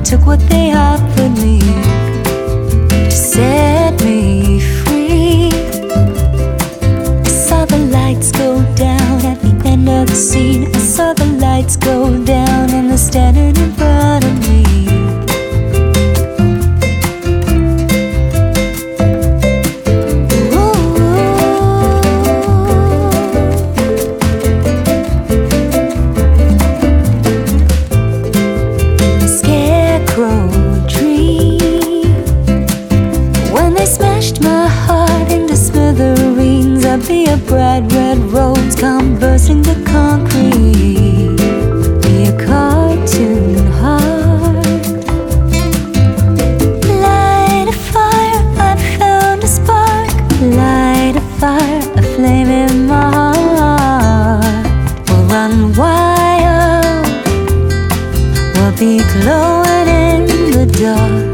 took what they offered me to set me free. I saw the lights go down at the end of the scene. I saw the lights go down and they're standing in front of me. I'd be a bright red rose come bursting the concrete, be a cartoon heart. Light a fire, I found a spark. Light a fire, a flame in my heart. We'll run wild, we'll be glowing in the dark.